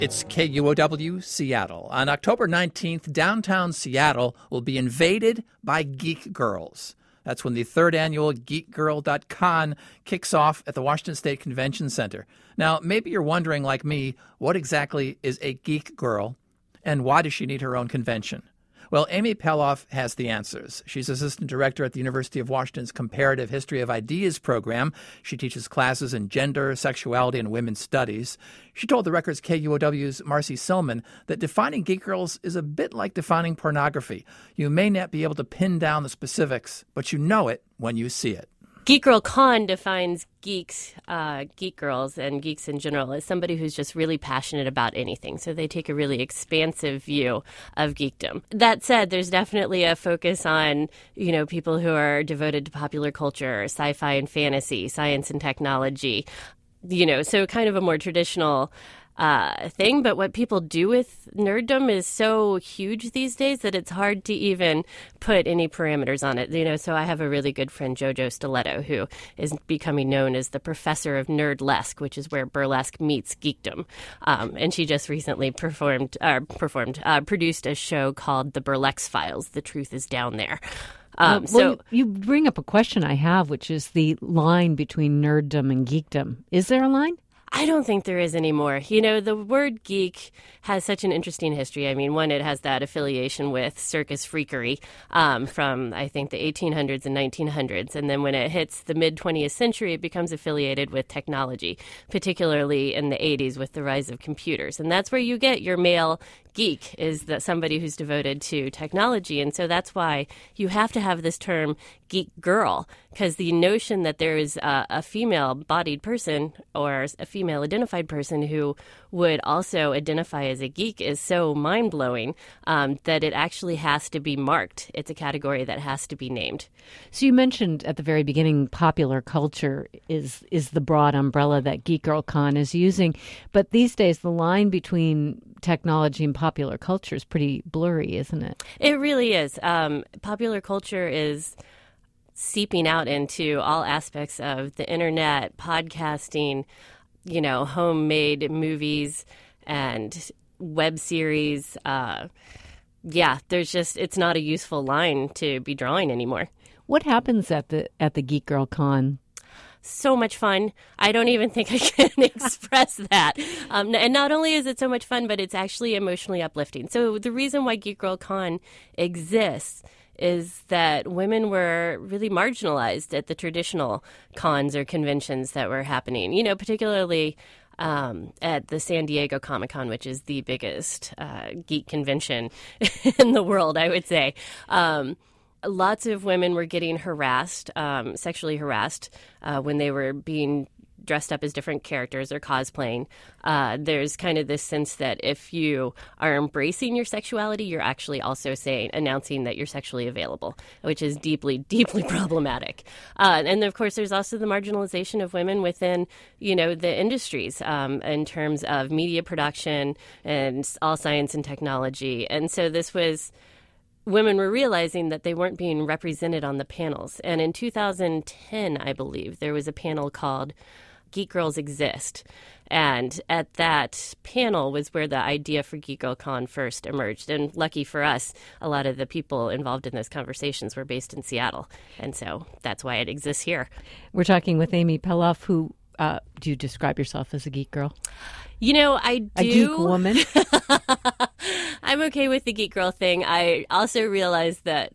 It's KUOW Seattle. On October 19th, downtown Seattle will be invaded by Geek Girls. That's when the third annual GeekGirl.con kicks off at the Washington State Convention Center. Now, maybe you're wondering, like me, what exactly is a Geek Girl and why does she need her own convention? Well, Amy Peloff has the answers. She's assistant director at the University of Washington's Comparative History of Ideas program. She teaches classes in gender, sexuality, and women's studies. She told the Record's KUOW's Marcy Silman that defining Geek Girls is a bit like defining pornography. You may not be able to pin down the specifics, but you know it when you see it. Geek Girl Con defines geeks, geek girls, and geeks in general as somebody who's just really passionate about anything. So they take a really expansive view of geekdom. That said, there's definitely a focus on, people who are devoted to popular culture, sci-fi and fantasy, science and technology, so kind of a more traditional thing. But what people do with nerddom is so huge these days that it's hard to even put any parameters on it. So I have a really good friend, JoJo Stiletto, who is becoming known as the professor of nerdlesque, which is where burlesque meets geekdom. And she just recently produced a show called The Burlesque Files. The truth is down there. You bring up a question I have, which is the line between nerddom and geekdom. Is there a line? I don't think there is anymore. The word geek has such an interesting history. I mean, one, it has that affiliation with circus freakery from, I think, the 1800s and 1900s. And then when it hits the mid-20th century, it becomes affiliated with technology, particularly in the 80s with the rise of computers. And that's where you get your male geek, is that somebody who's devoted to technology. And so that's why you have to have this term geek girl, because the notion that there is a female-bodied person or a female-identified person who would also identify as a geek is so mind-blowing that it actually has to be marked. It's a category that has to be named. So you mentioned at the very beginning popular culture is the broad umbrella that Geek Girl Con is using. But these days, the line between technology and popular culture is pretty blurry, isn't it? It really is. Popular culture is seeping out into all aspects of the internet, podcasting, homemade movies and web series. It's not a useful line to be drawing anymore. What happens at the Geek Girl Con? So much fun. I don't even think I can express that. And not only is it so much fun, but it's actually emotionally uplifting. So the reason why Geek Girl Con exists is that women were really marginalized at the traditional cons or conventions that were happening, particularly at the San Diego Comic-Con, which is the biggest geek convention in the world, I would say. Lots of women were getting harassed, sexually harassed, when they were being dressed up as different characters or cosplaying. There's kind of this sense that if you are embracing your sexuality, you're actually also announcing that you're sexually available, which is deeply, deeply problematic. And of course, there's also the marginalization of women within, the industries in terms of media production and all science and technology. And so women were realizing that they weren't being represented on the panels. And in 2010, I believe, there was a panel called Geek Girls Exist. And at that panel was where the idea for Geek Girl Con first emerged. And lucky for us, a lot of the people involved in those conversations were based in Seattle. And so that's why it exists here. We're talking with Amy Peloff, who, do you describe yourself as a geek girl? I do. A geek woman? I'm okay with the geek girl thing. I also realize that,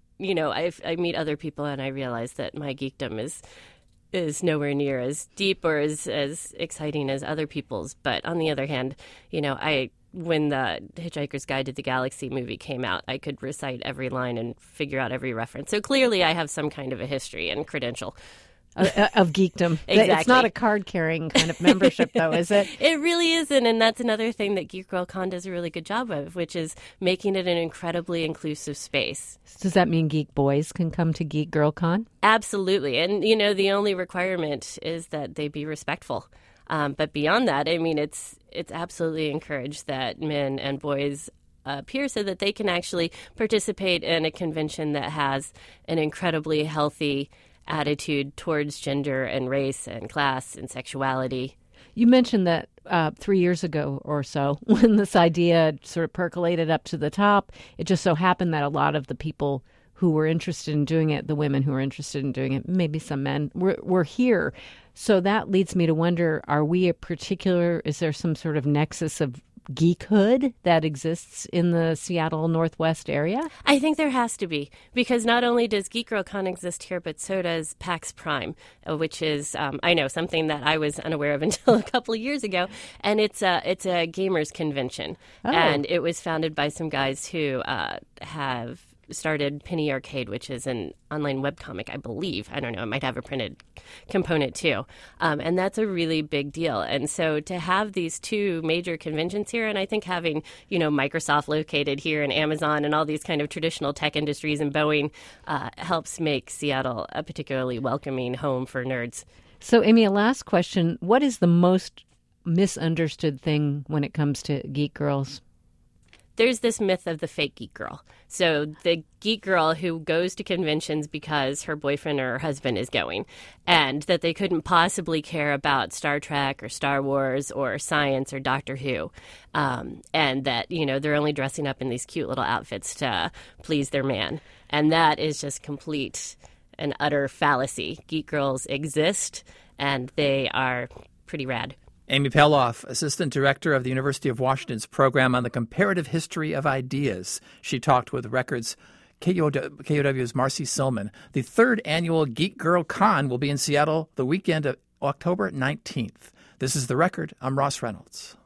I meet other people and I realize that my geekdom is nowhere near as deep or as exciting as other people's. But on the other hand, when the Hitchhiker's Guide to the Galaxy movie came out, I could recite every line and figure out every reference. So clearly I have some kind of a history and credential. Of geekdom. Exactly. It's not a card-carrying kind of membership, though, is it? It really isn't, and that's another thing that Geek Girl Con does a really good job of, which is making it an incredibly inclusive space. Does that mean geek boys can come to Geek Girl Con? Absolutely, and, the only requirement is that they be respectful. But beyond that, it's absolutely encouraged that men and boys appear so that they can actually participate in a convention that has an incredibly healthy attitude towards gender and race and class and sexuality. You mentioned that 3 years ago or so, when this idea sort of percolated up to the top, it just so happened that a lot of the people who were interested in doing it, the women who were interested in doing it, maybe some men, were here. So that leads me to wonder, is there some sort of nexus of geekhood that exists in the Seattle Northwest area? I think there has to be, because not only does Geek Girl Con exist here, but so does PAX Prime, which is, I know, something that I was unaware of until a couple of years ago. And it's a gamers convention. Oh. And it was founded by some guys who have started Penny Arcade, which is an online webcomic, I believe. I don't know. It might have a printed component too. And that's a really big deal. And so to have these two major conventions here, and I think having, Microsoft located here and Amazon and all these kind of traditional tech industries and Boeing helps make Seattle a particularly welcoming home for nerds. So, Amy, a last question. What is the most misunderstood thing when it comes to geek girls? There's this myth of the fake geek girl. So the geek girl who goes to conventions because her boyfriend or her husband is going, and that they couldn't possibly care about Star Trek or Star Wars or science or Doctor Who, and that, they're only dressing up in these cute little outfits to please their man. And that is just complete and utter fallacy. Geek girls exist, and they are pretty rad. Amy Peloff, Assistant Director of the University of Washington's program on the comparative history of ideas. She talked with Record's KUOW's Marcy Silman. The third annual Geek Girl Con will be in Seattle the weekend of October 19th. This is The Record. I'm Ross Reynolds.